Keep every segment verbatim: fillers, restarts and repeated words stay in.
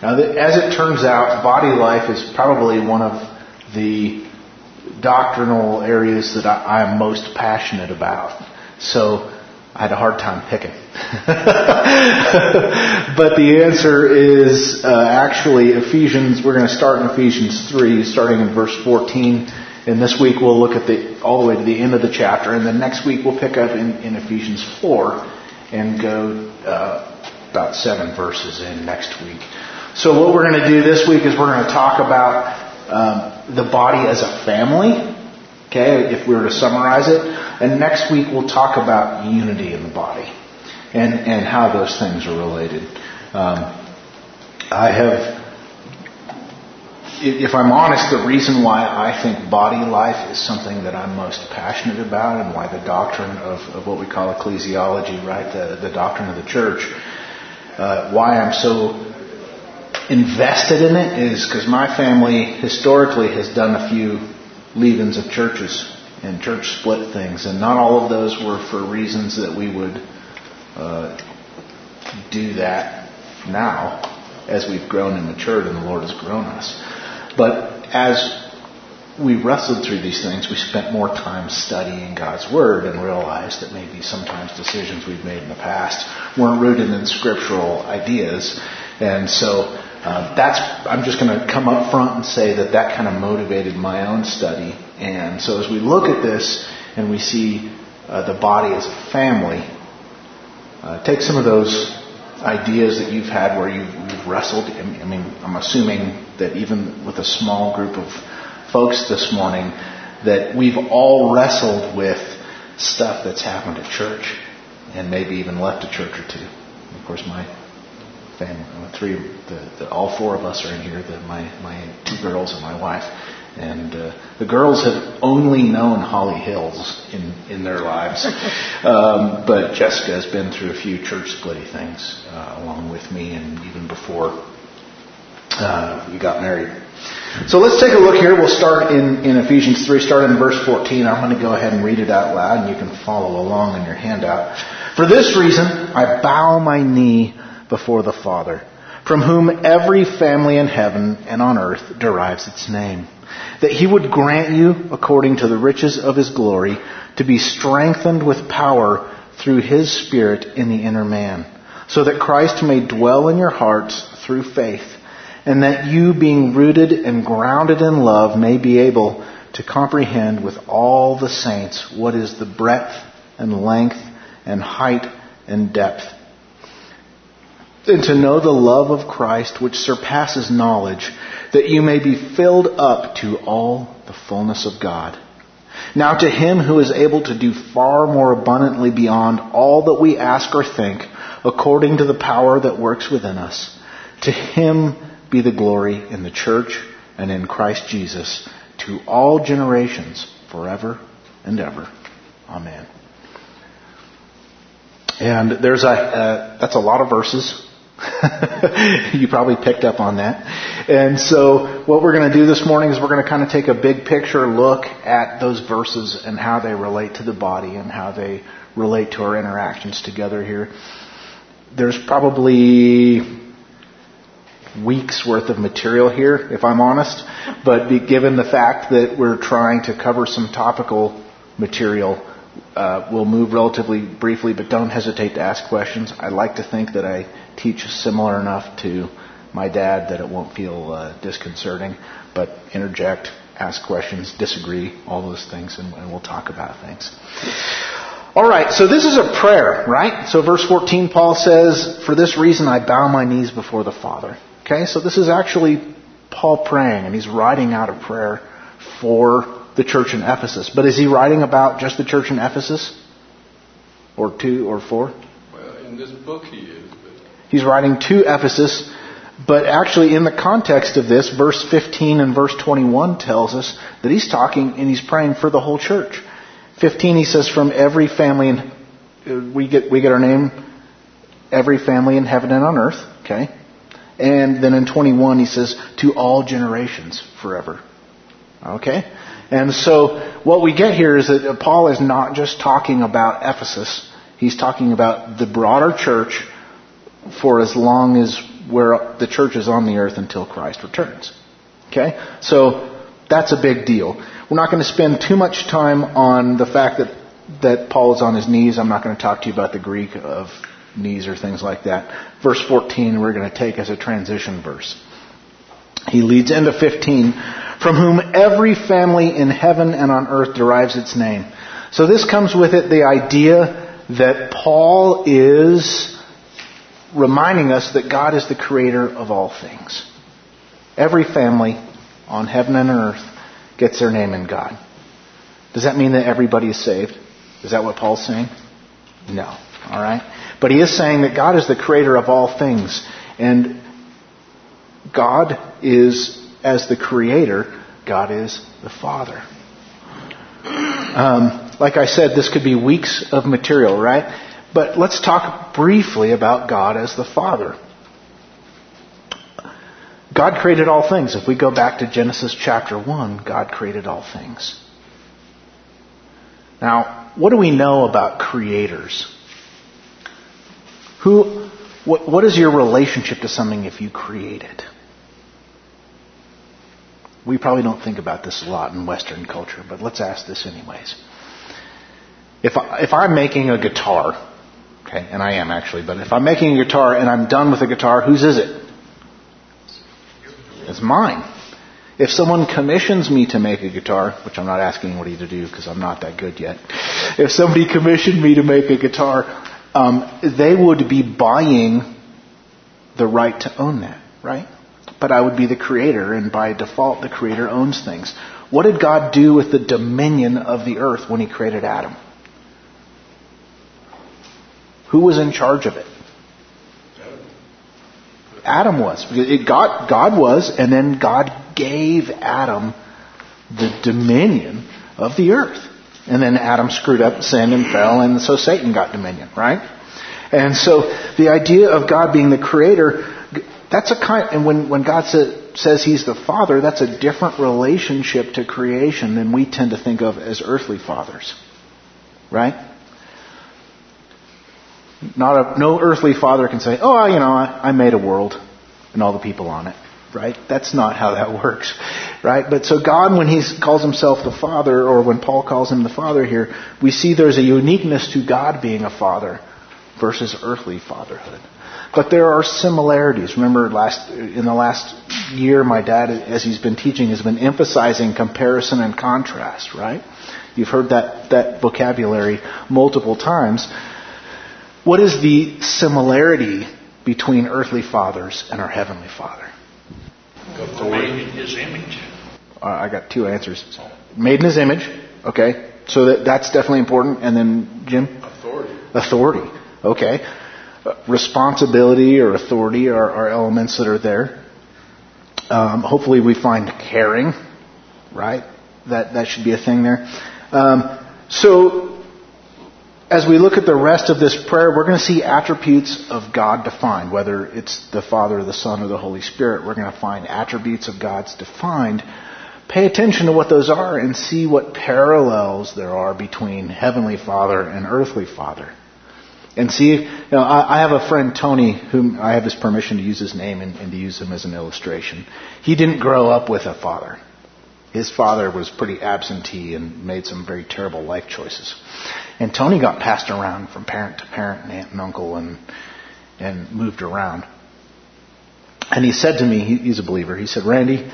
Now, as it turns out, body life is probably one of the doctrinal areas that I am most passionate about. So I had a hard time picking. But the answer is uh, actually Ephesians. We're going to start in Ephesians three, starting in verse fourteen. And this week we'll look at the all the way to the end of the chapter. And then next week we'll pick up in, in Ephesians four and go uh, about seven verses in next week. So what we're going to do this week is we're going to talk about um, the body as a family, okay, if we were to summarize it. And next week we'll talk about unity in the body and, and how those things are related. Um, I have, if I'm honest, the reason why I think body life is something that I'm most passionate about and why the doctrine of, of what we call ecclesiology, right, the, the doctrine of the church, uh, why I'm so invested in it is because my family historically has done a few leavings of churches and church split things, and not all of those were for reasons that we would uh, do that now as we've grown and matured and the Lord has grown us. But as we wrestled through these things, we spent more time studying God's Word and realized that maybe sometimes decisions we've made in the past weren't rooted in scriptural ideas. And so Uh, that's, I'm just going to come up front and say that that kind of motivated my own study. And so as we look at this and we see uh, the body as a family, uh, take some of those ideas that you've had where you've, you've wrestled. I mean, I'm assuming that even with a small group of folks this morning, that we've all wrestled with stuff that's happened at church and maybe even left a church or two. Of course, my family, three, the, the, all four of us are in here. The, my my two girls and my wife, and uh, the girls have only known Holly Hills in in their lives, um, but Jessica has been through a few church splitty things uh, along with me, and even before uh, we got married. So let's take a look here. We'll start in in Ephesians three, start in verse fourteen. I'm going to go ahead and read it out loud, and you can follow along in your handout. For this reason, I bow my knee before the Father, from whom every family in heaven and on earth derives its name, that he would grant you, according to the riches of his glory, to be strengthened with power through his Spirit in the inner man, so that Christ may dwell in your hearts through faith, and that you, being rooted and grounded in love, may be able to comprehend with all the saints what is the breadth and length and height and depth, and to know the love of Christ which surpasses knowledge, that you may be filled up to all the fullness of God. Now to him who is able to do far more abundantly beyond all that we ask or think, according to the power that works within us, to him be the glory in the church and in Christ Jesus, to all generations, forever and ever. Amen. And there's a, uh, that's a lot of verses. You probably picked up on that. And so what we're going to do this morning is we're going to kind of take a big picture look at those verses and how they relate to the body and how they relate to our interactions together here. There's probably weeks worth of material here, if I'm honest. But given the fact that we're trying to cover some topical material, Uh, we'll move relatively briefly, but don't hesitate to ask questions. I like to think that I teach similar enough to my dad that it won't feel uh, disconcerting, but interject, ask questions, disagree, all those things, and, and we'll talk about things. All right, so this is a prayer, right? So verse fourteen, Paul says, for this reason I bow my knees before the Father. Okay, so this is actually Paul praying, and he's writing out a prayer for the church in Ephesus. But is he writing about just the church in Ephesus? Or two or four? Well, in this book he is. But... He's writing to Ephesus. But actually in the context of this, verse fifteen and verse twenty-one tells us that he's talking and he's praying for the whole church. fifteen, he says, from every family in... We get, we get our name, every family in heaven and on earth. Okay? And then in twenty-one he says, to all generations forever. Okay? And so what we get here is that Paul is not just talking about Ephesus. He's talking about the broader church for as long as we're, the church is on the earth until Christ returns. Okay? So that's a big deal. We're not going to spend too much time on the fact that, that Paul is on his knees. I'm not going to talk to you about the Greek of knees or things like that. Verse fourteen we're going to take as a transition verse. He leads into fifteen, from whom every family in heaven and on earth derives its name. So this comes with it the idea that Paul is reminding us that God is the creator of all things. Every family on heaven and earth gets their name in God. Does that mean that everybody is saved? Is that what Paul's saying? No. All right? But he is saying that God is the creator of all things. And God is, as the creator, God is the Father. Um, like I said, this could be weeks of material, right? But let's talk briefly about God as the Father. God created all things. If we go back to Genesis chapter one, God created all things. Now, what do we know about creators? Who, what, what is your relationship to something if you create it? We probably don't think about this a lot in Western culture, but let's ask this anyways. If I, if I'm making a guitar, okay, and I am actually, but if I'm making a guitar and I'm done with the guitar, whose is it? It's mine. If someone commissions me to make a guitar, which I'm not asking anybody to do because I'm not that good yet. If somebody commissioned me to make a guitar, um, they would be buying the right to own that, right? But I would be the creator, and by default, the creator owns things. What did God do with the dominion of the earth when he created Adam? Who was in charge of it? Adam was. It God, God was, and then God gave Adam the dominion of the earth. And then Adam screwed up, sinned, and fell, and so Satan got dominion, right? And so the idea of God being the creator, that's a kind, and when, when God sa- says he's the father, that's a different relationship to creation than we tend to think of as earthly fathers. Right? Not a, no earthly father can say, oh, you know, I, I made a world and all the people on it. Right? That's not how that works. Right? But so God, when he calls himself the Father, or when Paul calls him the Father here, we see there's a uniqueness to God being a father versus earthly fatherhood. But there are similarities. Remember, last in the last year, my dad, as he's been teaching, has been emphasizing comparison and contrast. Right? You've heard that, that vocabulary multiple times. What is the similarity between earthly fathers and our heavenly Father? Made in his image. Uh, I got two answers. Made in his image. Okay. So that, that's definitely important. And then, Jim? Authority. Authority. Okay. Uh, responsibility or authority are, are elements that are there. Um, hopefully we find caring. Right? That, that should be a thing there. Um, so, as we look at the rest of this prayer, we're going to see attributes of God defined. Whether it's the Father, the Son, or the Holy Spirit, we're going to find attributes of God's defined. Pay attention to what those are and see what parallels there are between Heavenly Father and Earthly Father. And see, you know, I, I have a friend, Tony, whom I have his permission to use his name and, and to use him as an illustration. He didn't grow up with a father. His father was pretty absentee and made some very terrible life choices. And Tony got passed around from parent to parent and aunt and uncle and and moved around. And he said to me, he, he's a believer, he said, Randy,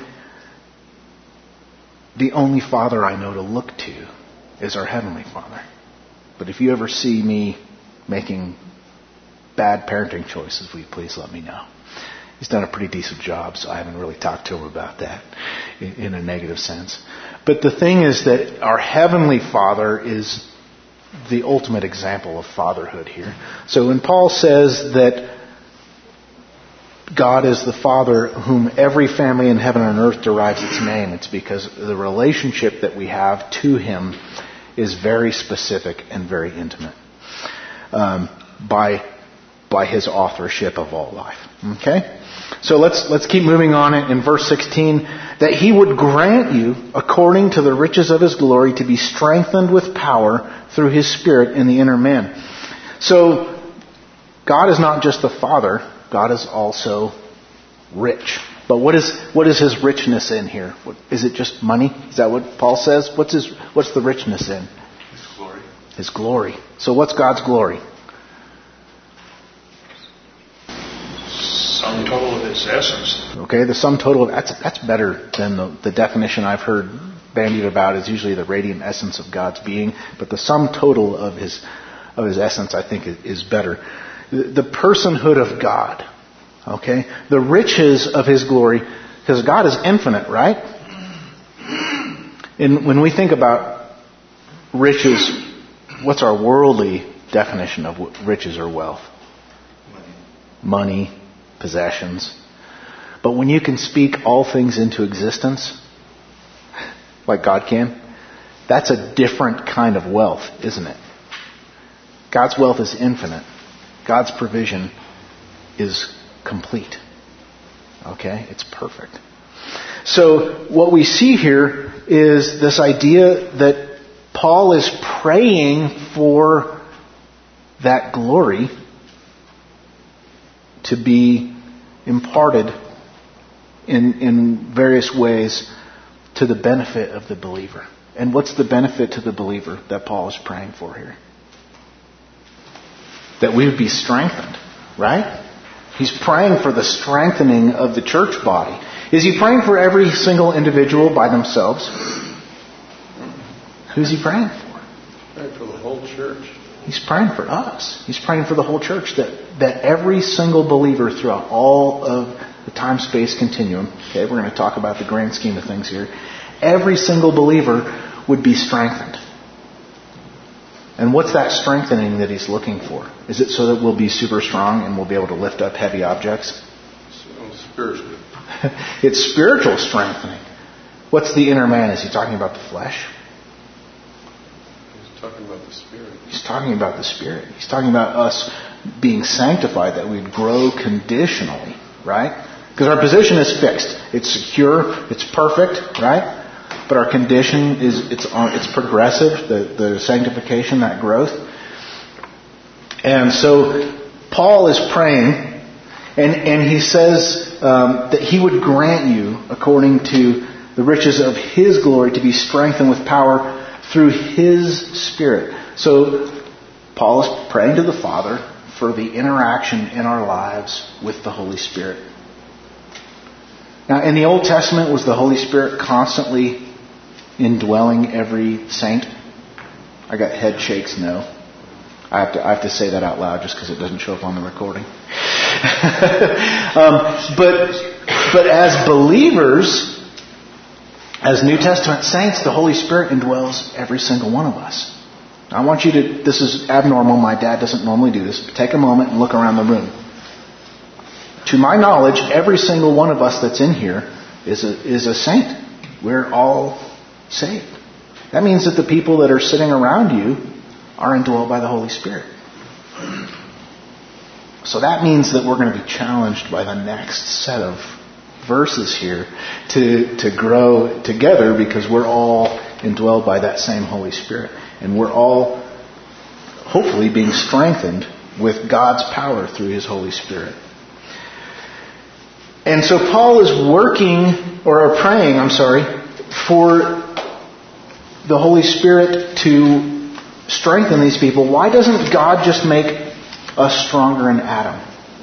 the only father I know to look to is our Heavenly Father. But if you ever see me making bad parenting choices, will you please let me know? He's done a pretty decent job, so I haven't really talked to him about that in, in a negative sense. But the thing is that our Heavenly Father is the ultimate example of fatherhood here. So when Paul says that God is the Father whom every family in heaven and earth derives its name, it's because the relationship that we have to Him is very specific and very intimate um, by by His authorship of all life. Okay? So let's let's keep moving on in verse sixteen. That He would grant you, according to the riches of His glory, to be strengthened with power through His Spirit in the inner man. So God is not just the Father, God is also rich. But what is what is his richness in here? What, is it just money? Is that what Paul says? What's his what's the richness in? His glory. His glory. So what's God's glory? Sum total of its essence. Okay, the sum total of that's that's better than the, the definition I've heard bandied about is usually the radiant essence of God's being, but the sum total of his of his essence I think is, is better. The, the personhood of God. Okay? The riches of his glory, because God is infinite, right? And when we think about riches, what's our worldly definition of riches or wealth? Money. Money, possessions. But when you can speak all things into existence, like God can, that's a different kind of wealth, isn't it? God's wealth is infinite. God's provision is complete. Okay? It's perfect. So what we see here is this idea that Paul is praying for that glory to be imparted in, in various ways to the benefit of the believer. And what's the benefit to the believer that Paul is praying for here? That we would be strengthened, right? He's praying for the strengthening of the church body. Is he praying for every single individual by themselves? Who's he praying for? Praying for the whole church. He's praying for us. He's praying for the whole church. That, that every single believer throughout all of the time-space continuum, okay, we're going to talk about the grand scheme of things here, every single believer would be strengthened. And what's that strengthening that he's looking for? Is it so that we'll be super strong and we'll be able to lift up heavy objects? So spiritually. It's spiritual strengthening. What's the inner man? Is he talking about the flesh? He's talking about the Spirit. He's talking about the Spirit. He's talking about us being sanctified, that we'd grow conditionally, right? Because our position is fixed. It's secure. It's perfect, right? But our condition is it's it's progressive, the, the sanctification, that growth. And so Paul is praying, and, and he says um, that he would grant you, according to the riches of his glory, to be strengthened with power through his Spirit. So Paul is praying to the Father for the interaction in our lives with the Holy Spirit. Now, in the Old Testament, was the Holy Spirit constantly indwelling every saint? I got head shakes, no. I have to I have to say that out loud just because it doesn't show up on the recording. um, but but as believers, as New Testament saints, the Holy Spirit indwells every single one of us. I want you to, this is abnormal, my dad doesn't normally do this, but take a moment and look around the room. To my knowledge, every single one of us that's in here is a, is a saint. We're all saved. That means that the people that are sitting around you are indwelled by the Holy Spirit. So that means that we're going to be challenged by the next set of verses here to, to grow together, because we're all indwelled by that same Holy Spirit. And we're all hopefully being strengthened with God's power through His Holy Spirit. And so Paul is working, or praying, I'm sorry, for the Holy Spirit to strengthen these people. Why doesn't God just make us stronger in Adam?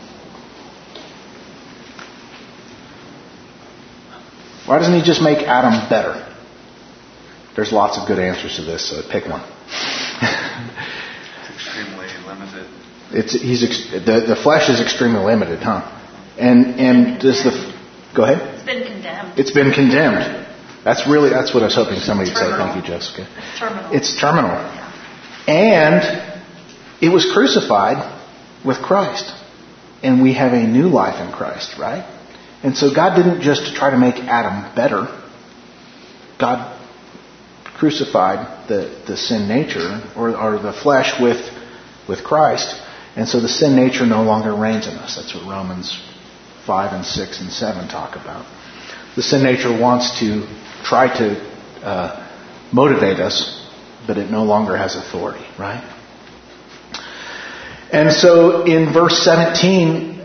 Why doesn't He just make Adam better? There's lots of good answers to this, so pick one. It's extremely limited. It's he's ex- the the flesh is extremely limited, huh? And and does the go ahead? It's been condemned. It's been condemned. That's really that's what I was hoping somebody would say. Terminal. Thank you, Jessica. It's terminal. It's terminal. Yeah. And it was crucified with Christ. And we have a new life in Christ, right? And so God didn't just try to make Adam better. God crucified the, the sin nature, or, or the flesh, with with Christ. And so the sin nature no longer reigns in us. That's what Romans five and six and seven talk about. The sin nature wants to try to uh, motivate us, but it no longer has authority, right? And so in verse seventeen,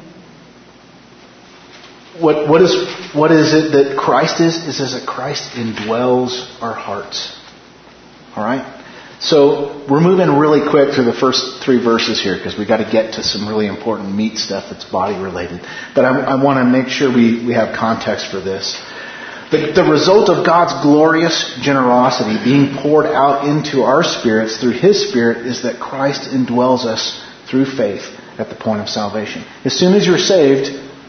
what what is what is it that Christ is? It says that Christ indwells our hearts. All right? So we're moving really quick through the first three verses here because we've got to get to some really important meat stuff that's body related. But I, I want to make sure we, we have context for this. The, the result of God's glorious generosity being poured out into our spirits through His Spirit is that Christ indwells us through faith at the point of salvation. As soon as you're saved,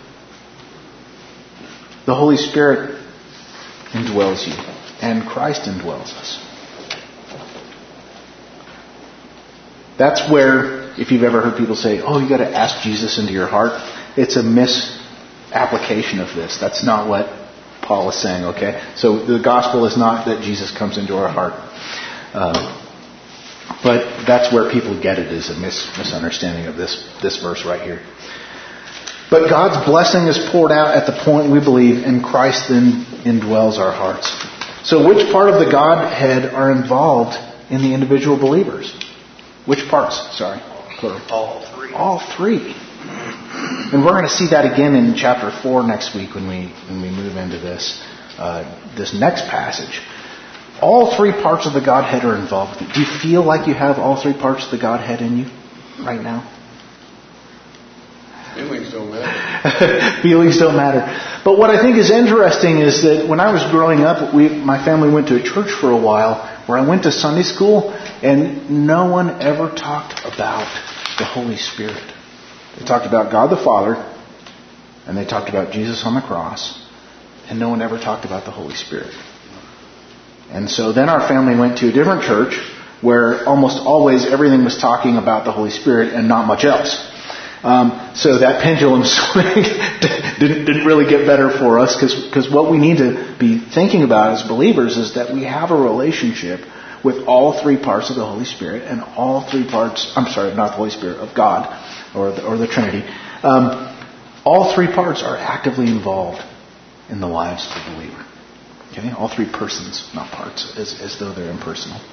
the Holy Spirit indwells you and Christ indwells us. That's where, if you've ever heard people say, oh, you got to ask Jesus into your heart, it's a misapplication of this. That's not what Paul is saying, okay? So the gospel is not that Jesus comes into our heart. Um, but that's where people get it, is a mis- misunderstanding of this, this verse right here. But God's blessing is poured out at the point we believe, and Christ then indwells our hearts. So which part of the Godhead are involved in the individual believers? Which parts? Sorry. Plural. All three. All three. And we're going to see that again in chapter four next week when we when we move into this uh, this next passage. All three parts of the Godhead are involved. Do you feel like you have all three parts of the Godhead in you right now? Feelings don't matter. Feelings don't matter. But what I think is interesting is that when I was growing up, we my family went to a church for a while where I went to Sunday school, and no one ever talked about the Holy Spirit. They talked about God the Father, and they talked about Jesus on the cross, and no one ever talked about the Holy Spirit. And so then our family went to a different church where almost always everything was talking about the Holy Spirit and not much else. Um, so that pendulum swing didn't, didn't really get better for us, because what we need to be thinking about as believers is that we have a relationship with all three parts of the Holy Spirit and all three parts, I'm sorry, not the Holy Spirit, of God or the, or the Trinity. Um, all three parts are actively involved in the lives of the believer. Okay, all three persons, not parts, as, as though they're impersonal.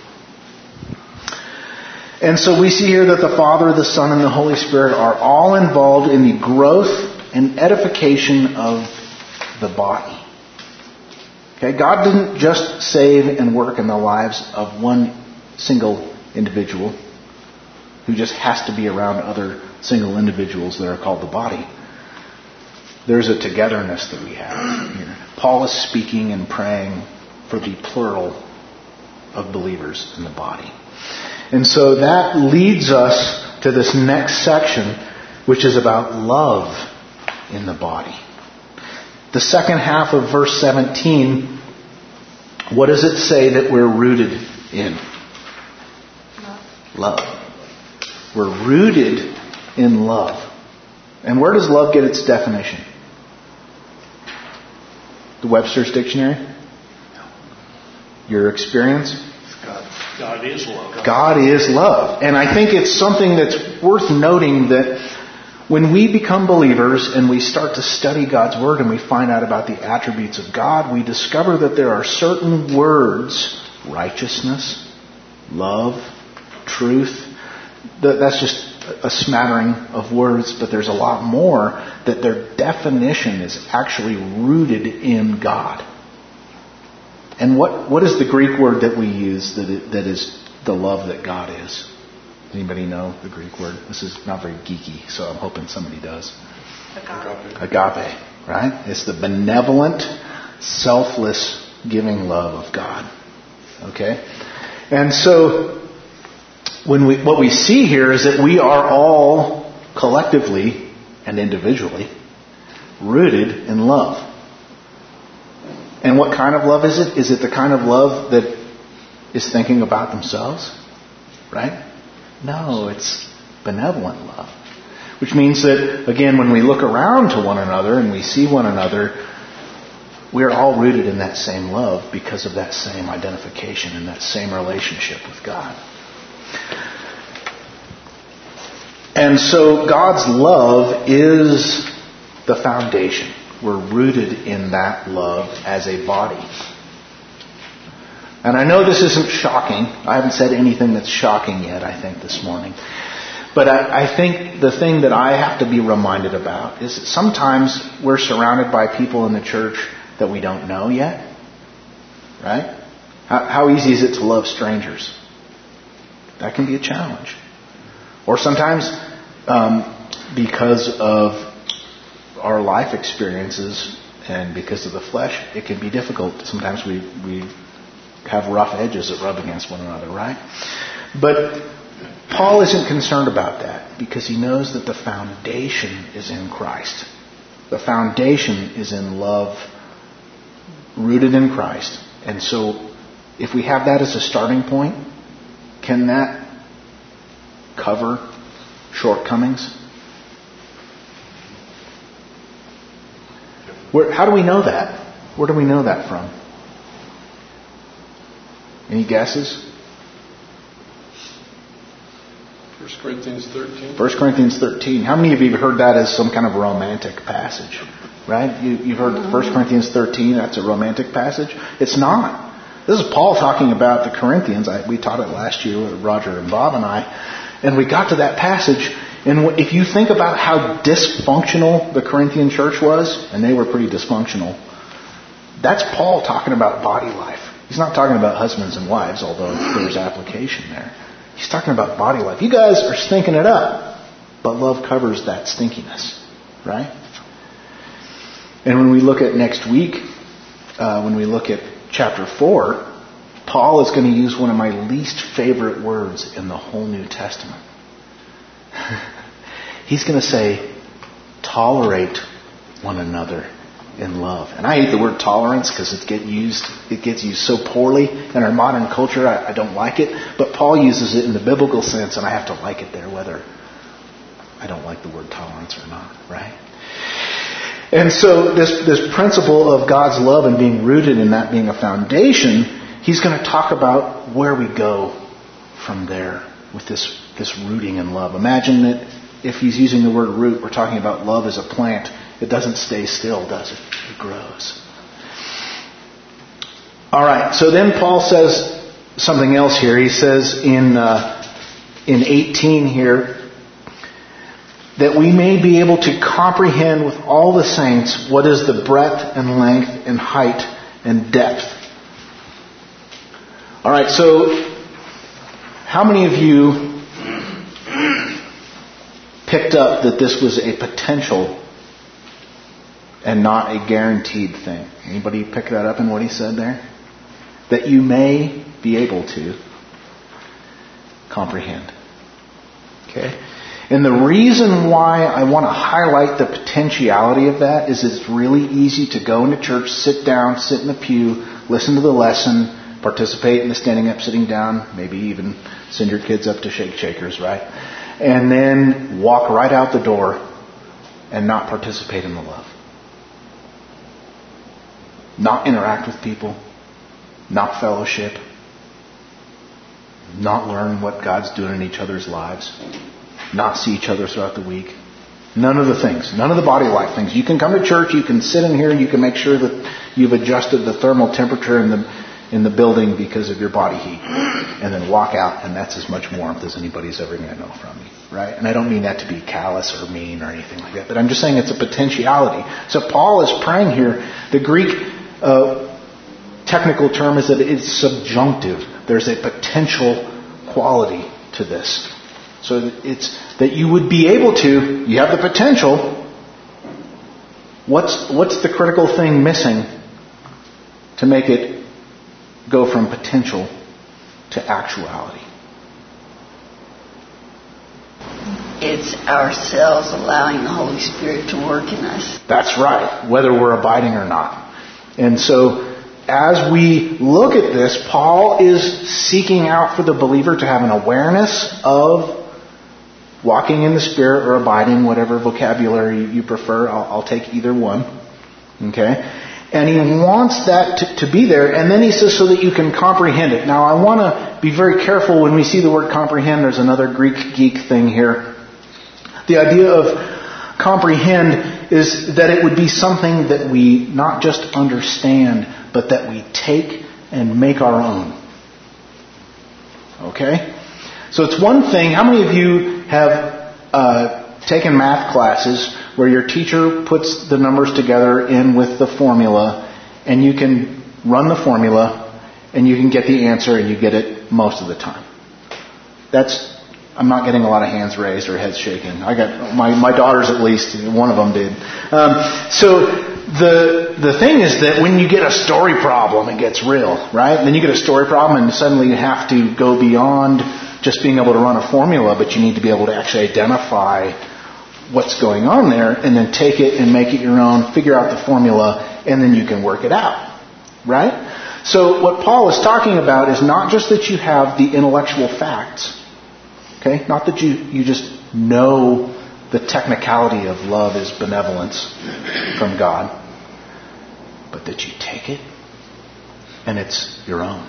And so we see here that the Father, the Son, and the Holy Spirit are all involved in the growth and edification of the body. Okay, God didn't just save and work in the lives of one single individual who just has to be around other single individuals that are called the body. There's a togetherness that we have here. Paul is speaking and praying for the plural of believers in the body. And so that leads us to this next section, which is about love in the body. The second half of verse seventeen, what does it say that we're rooted in? Love. We're rooted in love. And where does love get its definition? The Webster's Dictionary? Your experience? God is love. God is love. And I think it's something that's worth noting that when we become believers and we start to study God's Word and we find out about the attributes of God, we discover that there are certain words, righteousness, love, truth. That's just a smattering of words, but there's a lot more that their definition is actually rooted in God. And what, what is the Greek word that we use that it, that is the love that God is? Anybody know the Greek word? This is not very geeky, so I'm hoping somebody does. Agape. Agape, right? It's the benevolent, selfless, giving love of God. Okay? And so when we what we see here is that we are all collectively and individually rooted in love. And what kind of love is it? Is it the kind of love that is thinking about themselves? Right? No, it's benevolent love. Which means that, again, when we look around to one another and we see one another, we're all rooted in that same love because of that same identification and that same relationship with God. And so God's love is the foundation. We're rooted in that love as a body. And I know this isn't shocking. I haven't said anything that's shocking yet, I think, this morning. But I, I think the thing that I have to be reminded about is that sometimes we're surrounded by people in the church that we don't know yet. Right? How, how easy is it to love strangers? That can be a challenge. Or sometimes um, because of our life experiences and because of the flesh, it can be difficult. Sometimes we, we have rough edges that rub against one another, right? But Paul isn't concerned about that because he knows that the foundation is in Christ. The foundation is in love rooted in Christ. And so if we have that as a starting point, can that cover shortcomings? Where, how do we know that? Where do we know that from? Any guesses? First Corinthians thirteen. First Corinthians thirteen. How many of you have heard that as some kind of romantic passage? Right? You, you've heard First Corinthians thirteen, that's a romantic passage? It's not. This is Paul talking about the Corinthians. I, we taught it last year with Roger and Bob and I. And we got to that passage. And if you think about how dysfunctional the Corinthian church was, and they were pretty dysfunctional, that's Paul talking about body life. He's not talking about husbands and wives, although there's application there. He's talking about body life. You guys are stinking it up, but love covers that stinkiness, right? And when we look at next week, uh, when we look at chapter four, Paul is going to use one of my least favorite words in the whole New Testament. He's going to say, tolerate one another in love. And I hate the word tolerance because it gets used it gets used so poorly in our modern culture. I, I don't like it. But Paul uses it in the biblical sense, and I have to like it there, whether I don't like the word tolerance or not, right? And so this, this principle of God's love and being rooted in that being a foundation, he's going to talk about where we go from there with this, this rooting in love. Imagine that if he's using the word root, we're talking about love as a plant. It doesn't stay still, does it? It grows. All right, so then Paul says something else here. He says in uh, in eighteen here, that we may be able to comprehend with all the saints what is the breadth and length and height and depth. All right, so how many of you picked up that this was a potential and not a guaranteed thing? Anybody pick that up in what he said there? That you may be able to comprehend. Okay? And the reason why I want to highlight the potentiality of that is it's really easy to go into church, sit down, sit in the pew, listen to the lesson, participate in the standing up, sitting down, maybe even send your kids up to Shake Shakers, right? And then walk right out the door and not participate in the love. Not interact with people, not fellowship, not learn what God's doing in each other's lives, not see each other throughout the week. None of the things. None of the body life things. You can come to church, you can sit in here, you can make sure that you've adjusted the thermal temperature in the in the building because of your body heat. And then walk out, and that's as much warmth as anybody's ever going to know from you. Right? And I don't mean that to be callous or mean or anything like that, but I'm just saying it's a potentiality. So Paul is praying here. The Greek uh, technical term is that it's subjunctive. There's a potential quality to this. So it's that you would be able to, you have the potential. What's what's the critical thing missing to make it go from potential to actuality? It's ourselves allowing the Holy Spirit to work in us. That's right, whether we're abiding or not. And so as we look at this, Paul is seeking out for the believer to have an awareness of walking in the Spirit or abiding, whatever vocabulary you prefer. I'll, I'll take either one. Okay? And he wants that to, to be there. And then he says so that you can comprehend it. Now I want to be very careful when we see the word comprehend. There's another Greek geek thing here. The idea of comprehend is that it would be something that we not just understand, but that we take and make our own. Okay? So it's one thing. How many of you have uh, taken math classes where your teacher puts the numbers together in with the formula, and you can run the formula, and you can get the answer, and you get it most of the time. That's, I'm not getting a lot of hands raised or heads shaking. I got, my, my daughters at least, one of them did. Um, so the the thing is that when you get a story problem, it gets real, right? And then you get a story problem, and suddenly you have to go beyond just being able to run a formula, but you need to be able to actually identify what's going on there, and then take it and make it your own, figure out the formula, and then you can work it out, right? So what Paul is talking about is not just that you have the intellectual facts, okay? Not that you, you just know the technicality of love is benevolence from God, but that you take it and it's your own.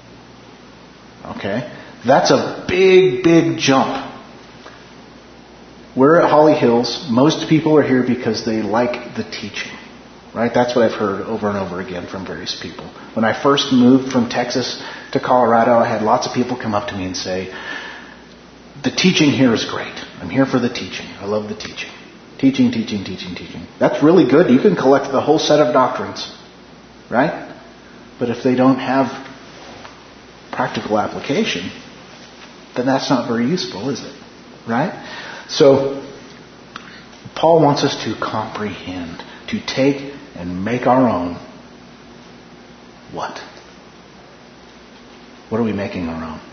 Okay? That's a big, big jump. We're at Holly Hills. Most people are here because they like the teaching. Right? That's what I've heard over and over again from various people. When I first moved from Texas to Colorado, I had lots of people come up to me and say, the teaching here is great. I'm here for the teaching. I love the teaching. Teaching, teaching, teaching, teaching. That's really good. You can collect the whole set of doctrines. Right? But if they don't have practical application, then that's not very useful, is it? Right? So, Paul wants us to comprehend, to take and make our own what? What are we making our own?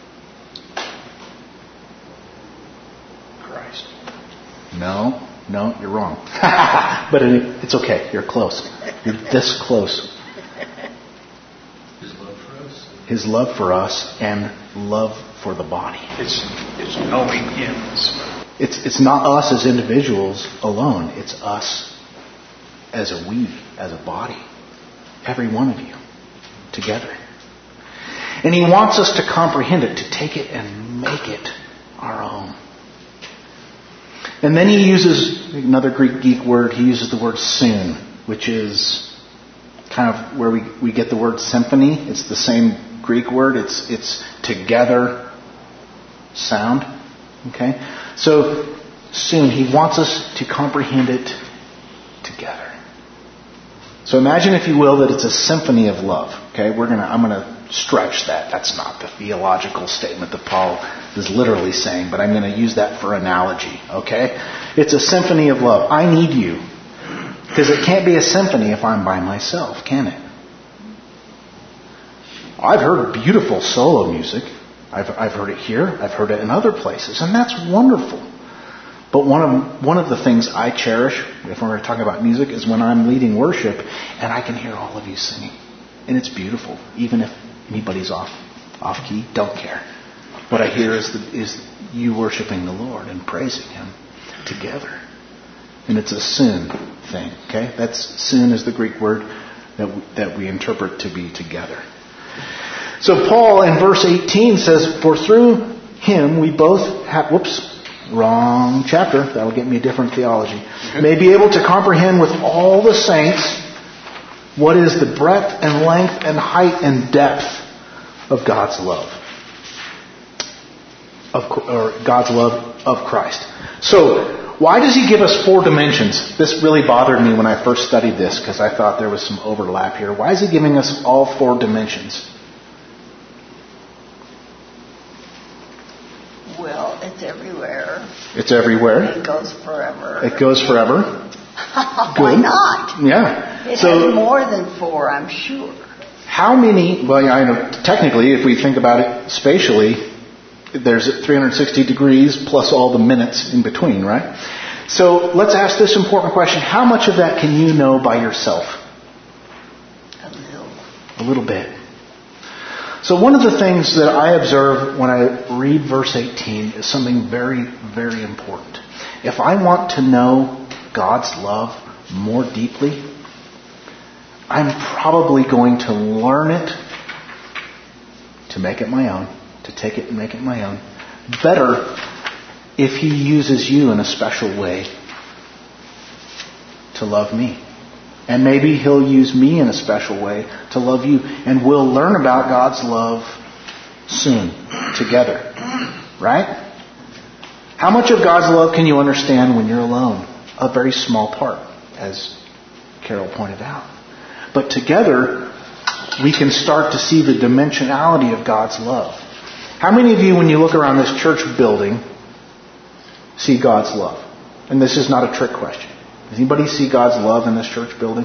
Christ. No, no, you're wrong. But it, it's okay. You're close. You're this close. His love for us. His love for us and love for the body. It's it's knowing Him. It's it's not us as individuals alone. It's us as a we, as a body. Every one of you. Together. And he wants us to comprehend it, to take it and make it our own. And then he uses another Greek geek word. He uses the word soon, which is kind of where we, we get the word symphony. It's the same Greek word. It's it's together sound. Okay? So soon, he wants us to comprehend it together. So imagine, if you will, that it's a symphony of love. Okay? We're gonna I'm gonna stretch that. That's not the theological statement that Paul is literally saying, but I'm going to use that for analogy. Okay? It's a symphony of love. I need you. Because it can't be a symphony if I'm by myself, can it? I've heard beautiful solo music. I've I've heard it here. I've heard it in other places, and that's wonderful. But one of one of the things I cherish, if we're talking about music, is when I'm leading worship and I can hear all of you singing, and it's beautiful. Even if anybody's off off key, don't care. What I hear is the, is you worshiping the Lord and praising Him together, and it's a soon thing. Okay, that's soon is the Greek word that we, that we interpret to be together. So Paul in verse eighteen says, "For through Him we both have." Whoops. Wrong chapter. That'll get me a different theology. Okay. May be able to comprehend with all the saints what is the breadth and length and height and depth of God's love. Of, or God's love of Christ. So, why does he give us four dimensions? This really bothered me when I first studied this because I thought there was some overlap here. Why is he giving us all four dimensions? Well, it's everywhere. It's everywhere. It goes forever. It goes forever. Why not? Yeah. It so, has more than four, I'm sure. How many, well, I know technically, if we think about it spatially, there's three hundred sixty degrees plus all the minutes in between, right? So let's ask this important question. How much of that can you know by yourself? A little. A little bit. So one of the things that I observe when I read verse eighteen is something very, very important. If I want to know God's love more deeply, I'm probably going to learn it to make it my own, to take it and make it my own. Better if He uses you in a special way to love me. And maybe He'll use me in a special way to love you. And we'll learn about God's love soon, together. Right? How much of God's love can you understand when you're alone? A very small part, as Carol pointed out. But together, we can start to see the dimensionality of God's love. How many of you, when you look around this church building, see God's love? And this is not a trick question. Does anybody see God's love in this church building?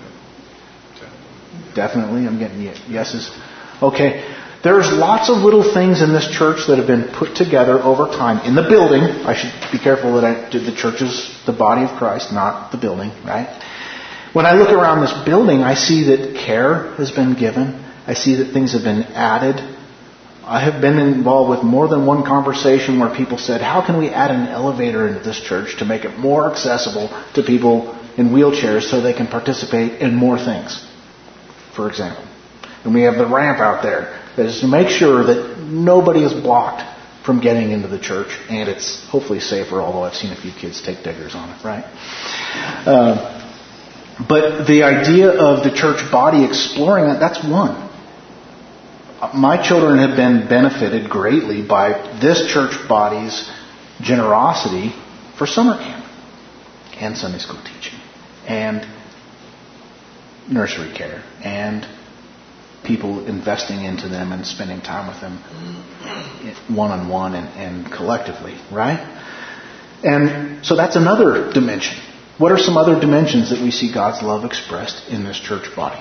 Definitely. I'm getting yeses. Okay. There's lots of little things in this church that have been put together over time. In the building, I should be careful that I did the church is the body of Christ, not the building, right? When I look around this building, I see that care has been given. I see that things have been added. I have been involved with more than one conversation where people said, how can we add an elevator into this church to make it more accessible to people in wheelchairs so they can participate in more things, for example. And we have the ramp out there that is to make sure that nobody is blocked from getting into the church, and it's hopefully safer, although I've seen a few kids take diggers on it, right? Uh, but the idea of the church body exploring that, that's one. My children have been benefited greatly by this church body's generosity for summer camp and Sunday school teaching and nursery care and people investing into them and spending time with them one-on-one and, and collectively, right? And so that's another dimension. What are some other dimensions that we see God's love expressed in this church body?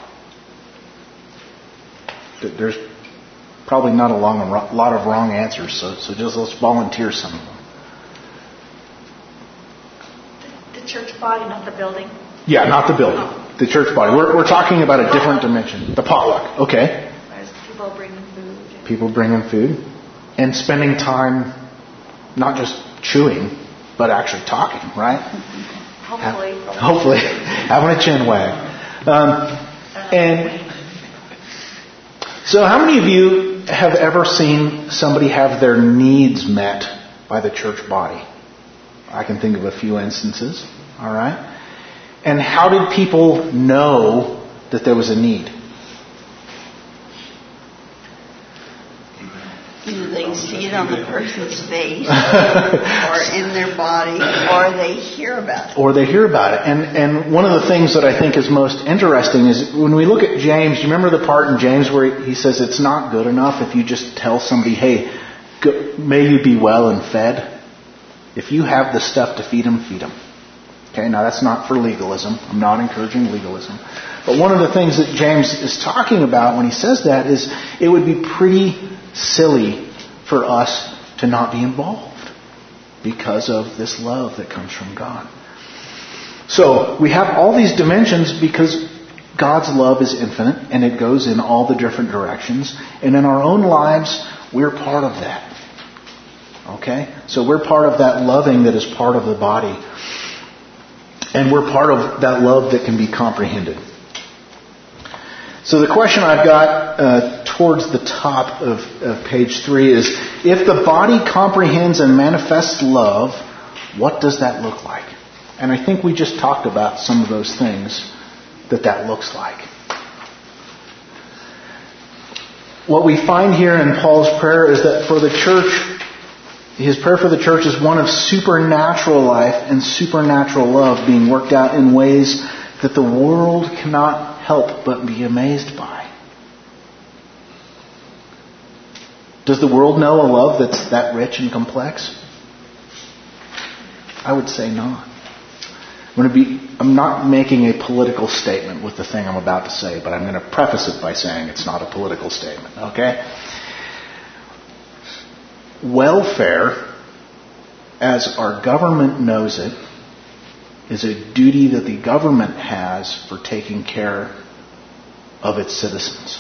There's probably not a long, a lot of wrong answers, so, so just let's volunteer some of them. The, the church body, not the building. Yeah, not the building. Oh. The church body. We're, we're talking about a different dimension. The potluck. Okay. There's people bringing food. People bringing food. And spending time not just chewing, but actually talking, right? Hopefully. Ha- hopefully. Having a chin wag. Um, and so how many of you have ever seen somebody have their needs met by the church body? I can think of a few instances. All right. And how did people know that there was a need? Either they see it on the person's face, or in their body, or they hear about it. Or they hear about it. And and one of the things that I think is most interesting is when we look at James, do you remember the part in James where he says it's not good enough if you just tell somebody, hey, go, may you be well and fed? If you have the stuff to feed them, feed them. Okay, now that's not for legalism. I'm not encouraging legalism. But one of the things that James is talking about when he says that is it would be pretty silly for us to not be involved because of this love that comes from God. So we have all these dimensions because God's love is infinite and it goes in all the different directions. And in our own lives, we're part of that. Okay? So we're part of that loving that is part of the body. And we're part of that love that can be comprehended. So the question I've got uh, towards the top of, of page three is, if the body comprehends and manifests love, what does that look like? And I think we just talked about some of those things that that looks like. What we find here in Paul's prayer is that for the church, his prayer for the church is one of supernatural life and supernatural love being worked out in ways that the world cannot help but be amazed by. Does the world know a love that's that rich and complex? I would say not. I'm going to be, I'm not making a political statement with the thing I'm about to say, but I'm going to preface it by saying it's not a political statement, okay? Welfare, as our government knows it, is a duty that the government has for taking care of its citizens.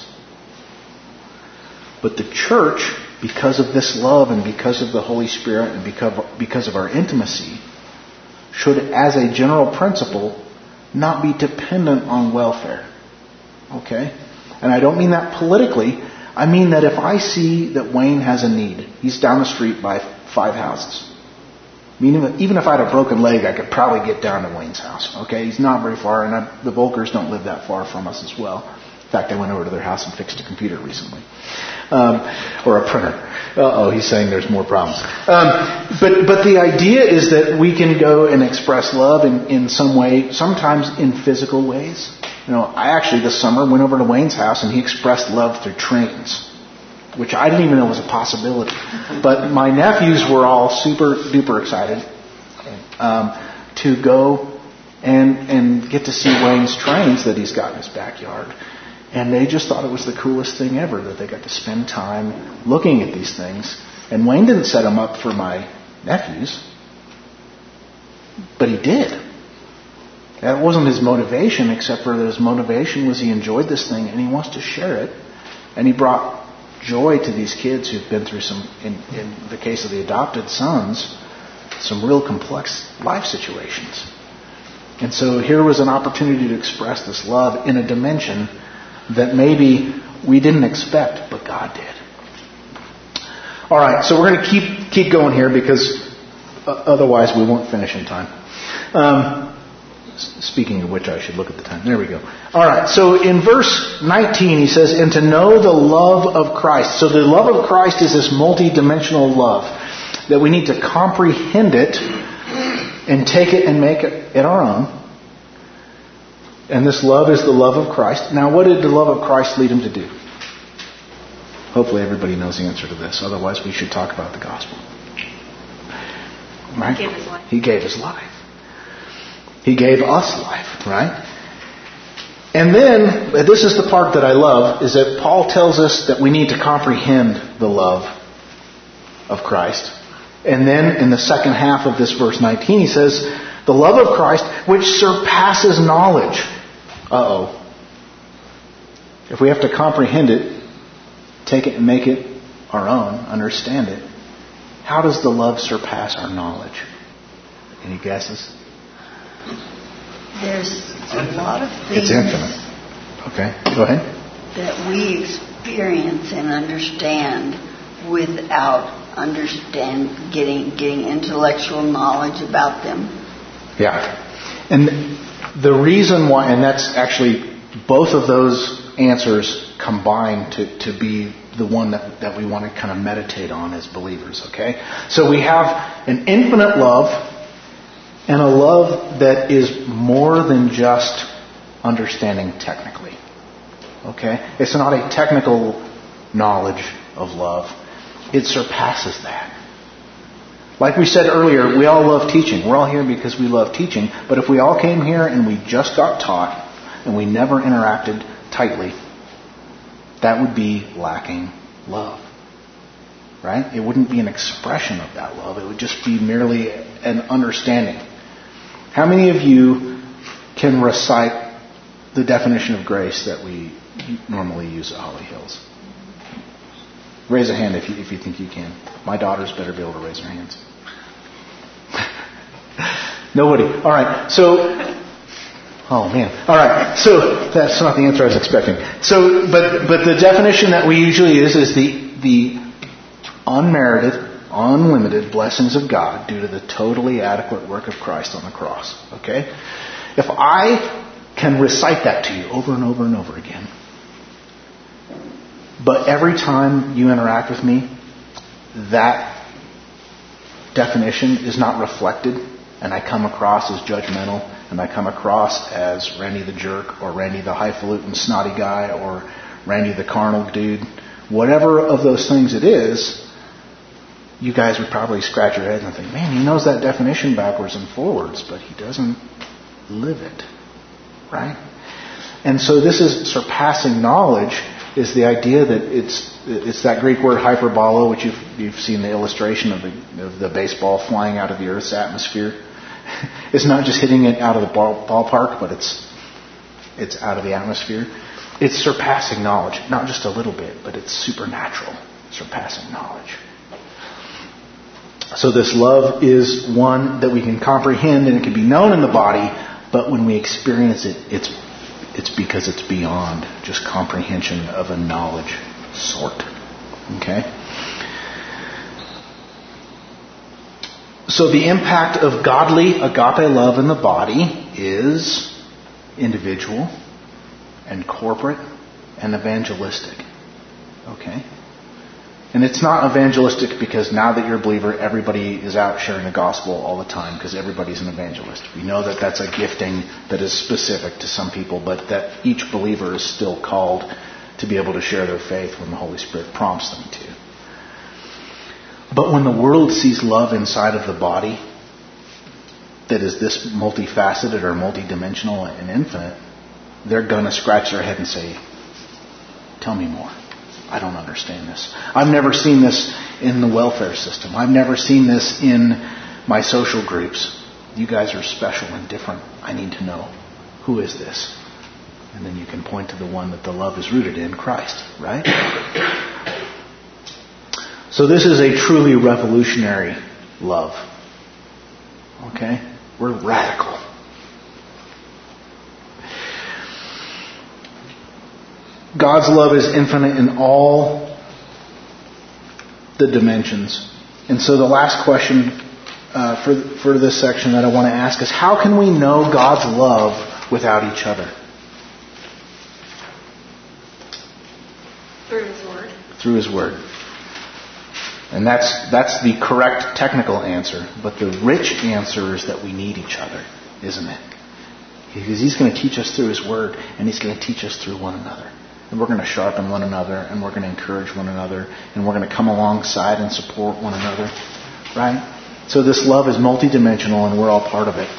But the church, because of this love and because of the Holy Spirit and because, because of our intimacy, should, as a general principle, not be dependent on welfare. Okay? And I don't mean that politically. I mean that if I see that Wayne has a need, he's down the street by five houses. I mean, even if I had a broken leg, I could probably get down to Wayne's house. Okay? He's not very far, and I, the Volkers don't live that far from us as well. In fact, I went over to their house and fixed a computer recently. Um, or a printer. Uh-oh, he's saying there's more problems. Um, but but the idea is that we can go and express love in, in some way, sometimes in physical ways. You know, I actually this summer went over to Wayne's house and he expressed love through trains, which I didn't even know was a possibility. But my nephews were all super duper excited um, to go and and get to see Wayne's trains that he's got in his backyard. And they just thought it was the coolest thing ever that they got to spend time looking at these things. And Wayne didn't set them up for my nephews, but he did. That wasn't his motivation, except for that his motivation was he enjoyed this thing and he wants to share it. And he brought joy to these kids who've been through some, in, in the case of the adopted sons, some real complex life situations. And so here was an opportunity to express this love in a dimension that maybe we didn't expect, but God did. All right, so we're going to keep keep going here because uh, otherwise we won't finish in time. Um, speaking of which, I should look at the time. There we go. All right, so in verse nineteen, he says, "And to know the love of Christ." So the love of Christ is this multi-dimensional love that we need to comprehend it and take it and make it our own. And this love is the love of Christ. Now, what did the love of Christ lead him to do? Hopefully everybody knows the answer to this. Otherwise, we should talk about the gospel. Right? He gave his life. He gave his life. He gave us life, right? And then, this is the part that I love, is that Paul tells us that we need to comprehend the love of Christ. And then, in the second half of this verse nineteen, he says, the love of Christ, which surpasses knowledge. Uh-oh. If we have to comprehend it, take it and make it our own, understand it, how does the love surpass our knowledge? Any guesses? There's a lot of things It's infinite. Okay, go ahead. that we experience and understand without understand getting getting intellectual knowledge about them. Yeah. And the reason why, and that's actually both of those answers combine to, to be the one that, that we want to kind of meditate on as believers, okay? So we have an infinite love and a love that is more than just understanding technically, okay? It's not a technical knowledge of love. It surpasses that. Like we said earlier, we all love teaching. We're all here because we love teaching. But if we all came here and we just got taught and we never interacted tightly, that would be lacking love. Right? It wouldn't be an expression of that love. It would just be merely an understanding. How many of you can recite the definition of grace that we normally use at Holly Hills? Raise a hand if you, if you think you can. My daughters better be able to raise their hands. Nobody. All right. So, oh man. All right. So that's not the answer I was expecting. So, but but the definition that we usually use is the the unmerited, unlimited blessings of God due to the totally adequate work of Christ on the cross. Okay. If I can recite that to you over and over and over again, but every time you interact with me, that definition is not reflected, and I come across as judgmental, and I come across as Randy the jerk, or Randy the highfalutin snotty guy, or Randy the carnal dude, whatever of those things it is, you guys would probably scratch your heads and think, man, he knows that definition backwards and forwards, but he doesn't live it, right? And so this is surpassing knowledge, is the idea that it's it's that Greek word hyperbolo, which you've you've seen the illustration of the of the baseball flying out of the Earth's atmosphere. It's not just hitting it out of the ball, ballpark, but it's it's out of the atmosphere. It's surpassing knowledge, not just a little bit, but it's supernatural, surpassing knowledge. So this love is one that we can comprehend, and it can be known in the body, but when we experience it, it's It's because it's beyond just comprehension of a knowledge sort. Okay? So the impact of godly agape love in the body is individual and corporate and evangelistic. Okay? And it's not evangelistic because now that you're a believer, everybody is out sharing the gospel all the time because everybody's an evangelist. We know that that's a gifting that is specific to some people, but that each believer is still called to be able to share their faith when the Holy Spirit prompts them to. But when the world sees love inside of the body that is this multifaceted or multidimensional and infinite, they're going to scratch their head and say, tell me more. I don't understand this. I've never seen this in the welfare system. I've never seen this in my social groups. You guys are special and different. I need to know. Who is this? And then you can point to the one that the love is rooted in, Christ, right? So this is a truly revolutionary love. Okay? We're radical. God's love is infinite in all the dimensions. And so the last question uh, for, for this section that I want to ask is, how can we know God's love without each other? Through His Word. Through His Word. And that's that's the correct technical answer. But the rich answer is that we need each other, isn't it? Because He's going to teach us through His Word, and He's going to teach us through one another. And we're going to sharpen one another, and we're going to encourage one another, and we're going to come alongside and support one another. Right? So this love is multidimensional, and we're all part of it.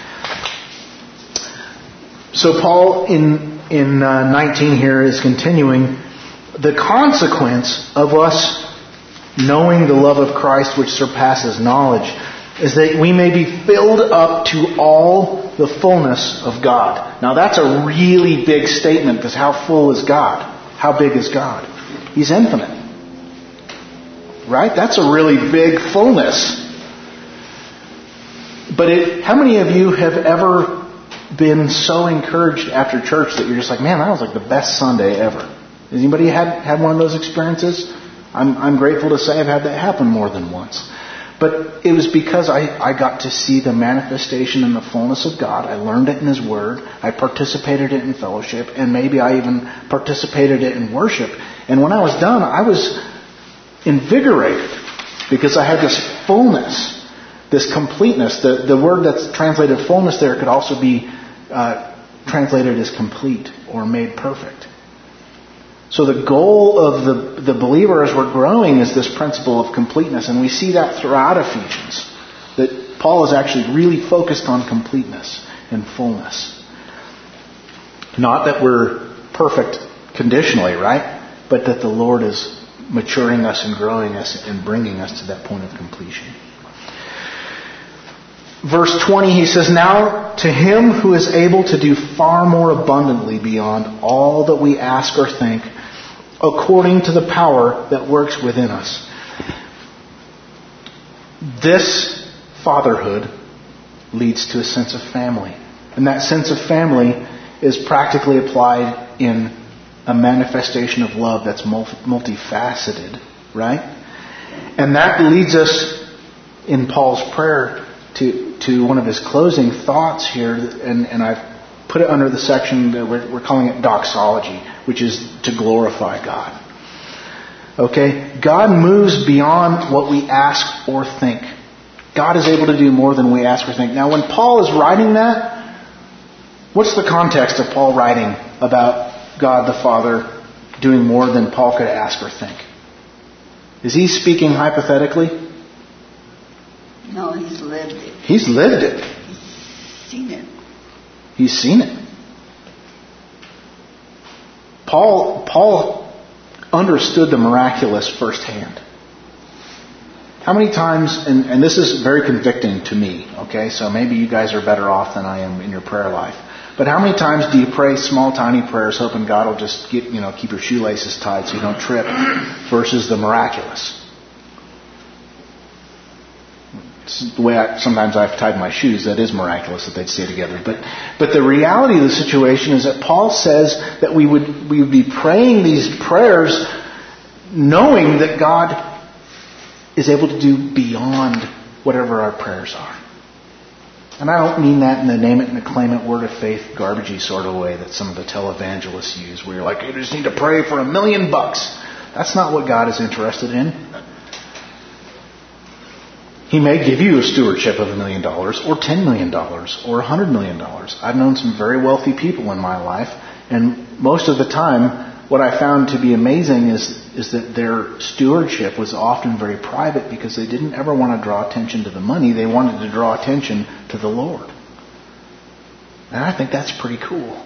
So Paul in in uh, nineteen here is continuing. The consequence of us knowing the love of Christ which surpasses knowledge is that we may be filled up to all the fullness of God. Now that's a really big statement, because how full is God? How big is God? He's infinite. Right? That's a really big fullness. But it, how many of you have ever been so encouraged after church that you're just like, man, that was like the best Sunday ever? Has anybody had, had one of those experiences? I'm, I'm grateful to say I've had that happen more than once. But it was because I, I got to see the manifestation and the fullness of God. I learned it in His Word. I participated it in fellowship. And maybe I even participated it in worship. And when I was done, I was invigorated because I had this fullness, this completeness. The, the word that's translated fullness there could also be uh, translated as complete or made perfect. So the goal of the, the believer as we're growing is this principle of completeness. And we see that throughout Ephesians. That Paul is actually really focused on completeness and fullness. Not that we're perfect conditionally, right? But that the Lord is maturing us and growing us and bringing us to that point of completion. Verse twenty, he says, now to Him who is able to do far more abundantly beyond all that we ask or think, according to the power that works within us. This fatherhood leads to a sense of family. And that sense of family is practically applied in a manifestation of love that's multifaceted, right? And that leads us in Paul's prayer to, to one of his closing thoughts here, and, and I've put it under the section that we're, we're calling it doxology, which is to glorify God. Okay? God moves beyond what we ask or think. God is able to do more than we ask or think. Now, when Paul is writing that, what's the context of Paul writing about God the Father doing more than Paul could ask or think? Is he speaking hypothetically? No, he's lived it. He's lived it. He's seen it. He's seen it. Paul, Paul understood the miraculous firsthand. How many times, and, and this is very convicting to me, okay, so maybe you guys are better off than I am in your prayer life. But how many times do you pray small, tiny prayers hoping God will just get, you know, keep your shoelaces tied so you don't trip, versus the miraculous? It's the way I, sometimes I've tied my shoes. That is miraculous that they'd stay together. But but the reality of the situation is that Paul says that we would we would be praying these prayers knowing that God is able to do beyond whatever our prayers are. And I don't mean that in the name it and claim it, word of faith, garbagey sort of way that some of the televangelists use, where you're like, you just need to pray for a million bucks. That's not what God is interested in. He may give you a stewardship of a million dollars, or ten million dollars, or a hundred million dollars. I've known some very wealthy people in my life, and most of the time, what I found to be amazing is is that their stewardship was often very private because they didn't ever want to draw attention to the money. They wanted to draw attention to the Lord. And I think that's pretty cool.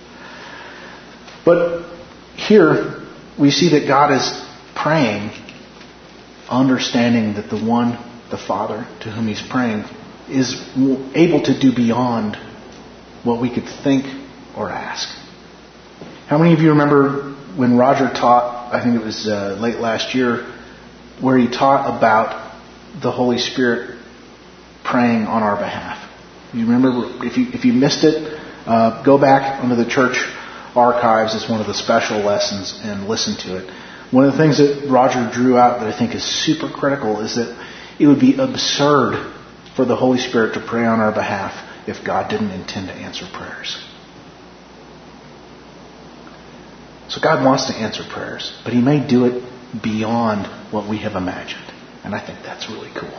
But here we see that God is praying, understanding that the one, the Father to whom He's praying, is able to do beyond what we could think or ask. How many of you remember when Roger taught, I think it was uh, late last year, where he taught about the Holy Spirit praying on our behalf? You remember? If you if you missed it, uh, go back onto the church archives as one of the special lessons and listen to it. One of the things that Roger drew out that I think is super critical is that it would be absurd for the Holy Spirit to pray on our behalf if God didn't intend to answer prayers. So God wants to answer prayers, but He may do it beyond what we have imagined. And I think that's really cool.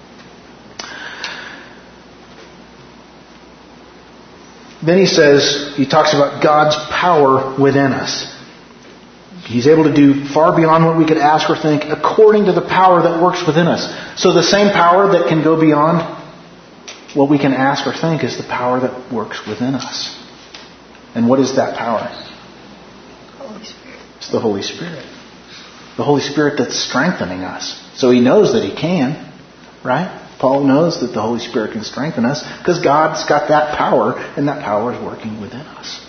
Then he says, he talks about God's power within us. He's able to do far beyond what we could ask or think according to the power that works within us. So the same power that can go beyond what we can ask or think is the power that works within us. And what is that power? Holy Spirit. It's the Holy Spirit. The Holy Spirit that's strengthening us. So he knows that he can, right? Paul knows that the Holy Spirit can strengthen us because God's got that power, and that power is working within us.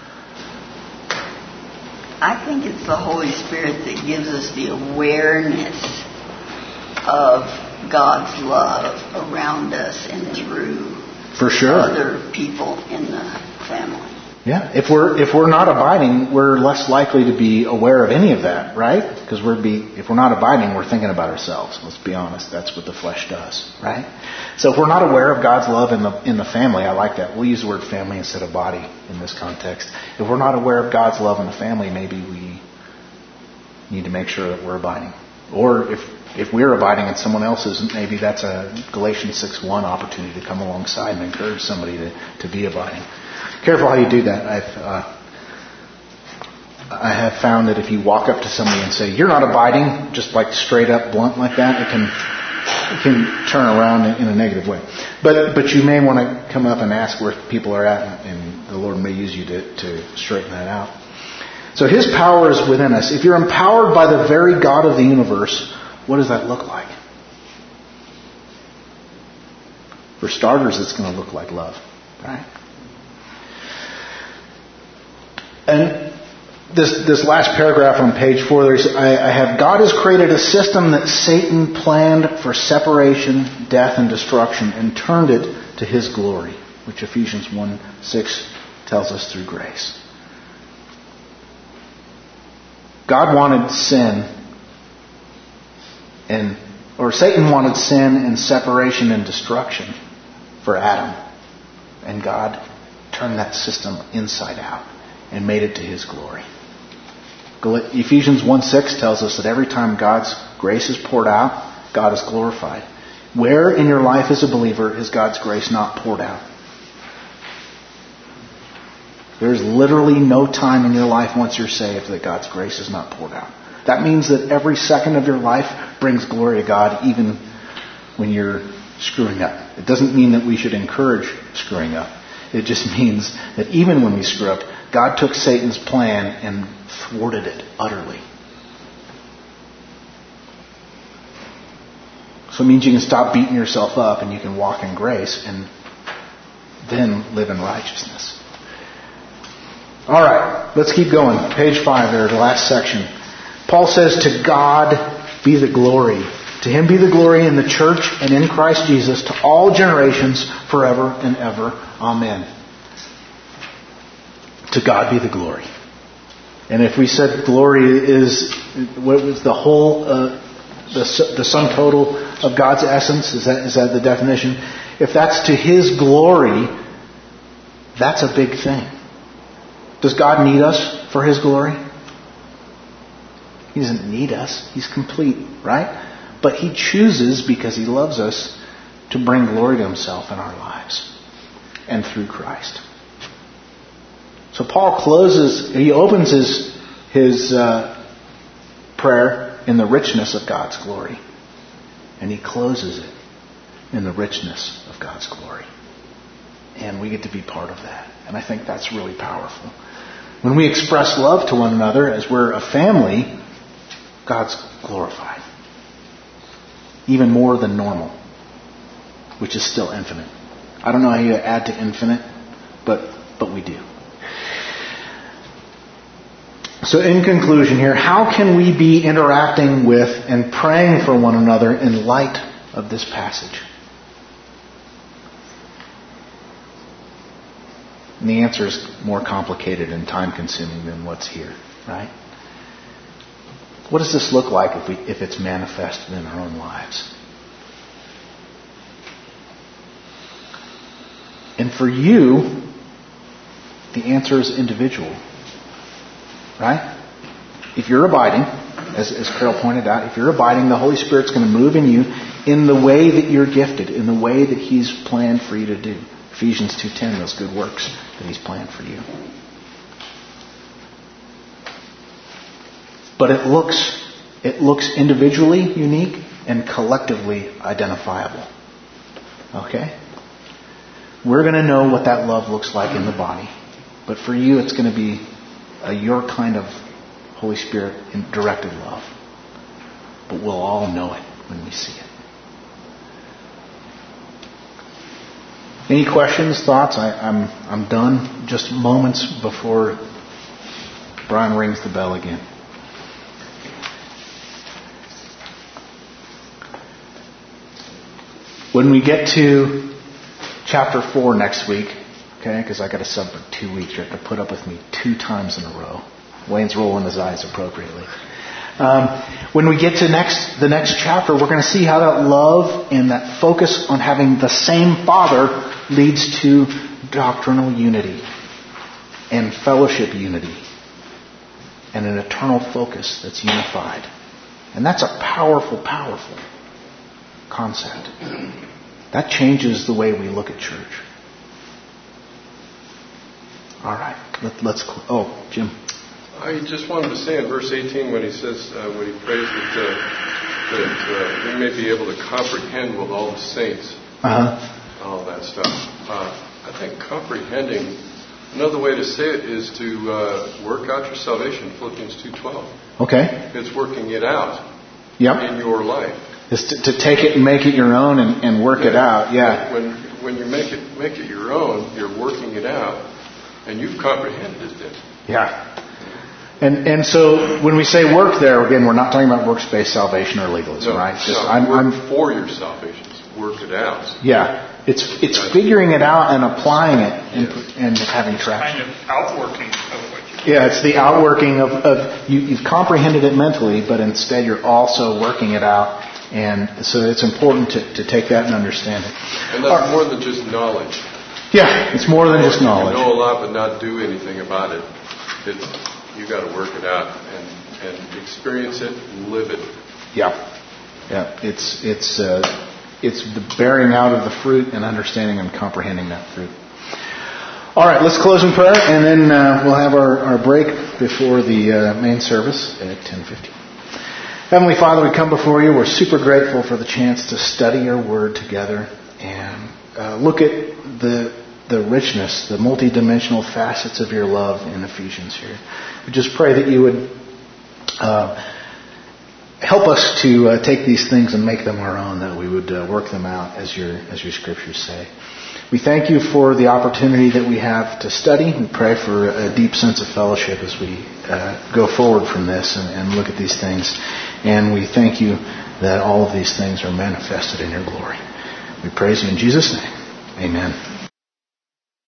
I think it's the Holy Spirit that gives us the awareness of God's love around us and through For sure. other people in the family. Yeah, if we're if we're not abiding, we're less likely to be aware of any of that, right? Because we're be if we're not abiding, we're thinking about ourselves. Let's be honest, that's what the flesh does, right? So if we're not aware of God's love in the in the family, I like that. We'll use the word family instead of body in this context. If we're not aware of God's love in the family, maybe we need to make sure that we're abiding. Or if if we're abiding and someone else isn't, maybe that's a Galatians six one opportunity to come alongside and encourage somebody to, to be abiding. Careful how you do that. I've uh, I have found that if you walk up to somebody and say, "You're not abiding," just like straight up, blunt like that, it can it can turn around in a negative way. But but you may want to come up and ask where people are at, and the Lord may use you to, to straighten that out. So His power is within us. If you're empowered by the very God of the universe, what does that look like? For starters, it's going to look like love, right? And this this last paragraph on page four, there's, I, I have, God has created a system that Satan planned for separation, death, and destruction, and turned it to His glory, which Ephesians one six tells us through grace. God wanted sin, and or Satan wanted sin and separation and destruction for Adam, and God turned that system inside out and made it to His glory. Ephesians one six tells us that every time God's grace is poured out, God is glorified. Where in your life as a believer is God's grace not poured out? There's literally no time in your life once you're saved that God's grace is not poured out. That means that every second of your life brings glory to God, even when you're screwing up. It doesn't mean that we should encourage screwing up. It just means that even when we screw up, God took Satan's plan and thwarted it utterly. So it means you can stop beating yourself up and you can walk in grace and then live in righteousness. All right, let's keep going. Page five there, the last section. Paul says, to God be the glory. To Him be the glory in the church and in Christ Jesus to all generations forever and ever. Amen. To God be the glory. And if we said glory is what was the whole uh, the, the sum total of God's essence? Is that, is that the definition? If that's to His glory, that's a big thing. Does God need us for His glory? He doesn't need us. He's complete, right? But He chooses, because He loves us, to bring glory to Himself in our lives and through Christ. So Paul closes, he opens his, his uh, prayer in the richness of God's glory. And he closes it in the richness of God's glory. And we get to be part of that. And I think that's really powerful. When we express love to one another as we're a family, God's glorified. Even more than normal, which is still infinite. I don't know how you add to infinite, but but we do. So in conclusion here, how can we be interacting with and praying for one another in light of this passage? And the answer is more complicated and time-consuming than what's here, right? What does this look like if we if it's manifested in our own lives? And for you, the answer is individual. Right? If you're abiding, as, as Carol pointed out, if you're abiding, the Holy Spirit's going to move in you in the way that you're gifted, in the way that He's planned for you to do. Ephesians two ten, those good works that He's planned for you. But it looks it looks individually unique and collectively identifiable. Okay? We're going to know what that love looks like in the body. But for you, it's going to be a, your kind of Holy Spirit directed love. But we'll all know it when we see it. Any questions, thoughts? I, I'm I'm done. Just moments before Brian rings the bell again. When we get to chapter four next week, okay, because I got a sub for two weeks, you have to put up with me two times in a row. Wayne's rolling his eyes appropriately. Um, when we get to next the next chapter, we're going to see how that love and that focus on having the same Father leads to doctrinal unity and fellowship unity and an eternal focus that's unified. And that's a powerful, powerful concept. That changes the way we look at church. All right, let, let's. Oh, Jim. I just wanted to say in verse eighteen when he says, uh, when he prays that, uh, that uh, we may be able to comprehend with all the saints, uh-huh. all that stuff. Uh, I think comprehending, another way to say it is to uh, work out your salvation, Philippians two twelve. Okay. It's working it out yep. in your life. It's to, to take it and make it your own and, and work yeah. it out. Yeah. When when you make it make it your own, you're working it out, and you've comprehended it then. Yeah. And and so when we say work there, again, we're not talking about works-based salvation or legalism, no, right? Just no, I'm, work I'm for your salvation. Work it out. Yeah. It's it's figuring it out and applying it and, yes. and having traction. Kind of outworking of what you Yeah, it's the outworking of, of you, you've comprehended it mentally, but instead you're also working it out. And so it's important to, to take that and understand it. And that's Our, more than just knowledge. Yeah, it's more than just knowledge. You know a lot but not do anything about it. It's, you got to work it out and, and experience it and live it. Yeah. Yeah, it's it's uh, it's the bearing out of the fruit and understanding and comprehending that fruit. All right, let's close in prayer, and then uh, we'll have our, our break before the uh, main service at ten fifty. Heavenly Father, we come before you. We're super grateful for the chance to study your word together and uh, look at the the richness, the multidimensional facets of your love in Ephesians here. We just pray that you would uh, help us to uh, take these things and make them our own, that we would uh, work them out as your as your scriptures say. We thank you for the opportunity that we have to study. We pray for a deep sense of fellowship as we uh, go forward from this and, and look at these things. And we thank you that all of these things are manifested in your glory. We praise you in Jesus' name. Amen.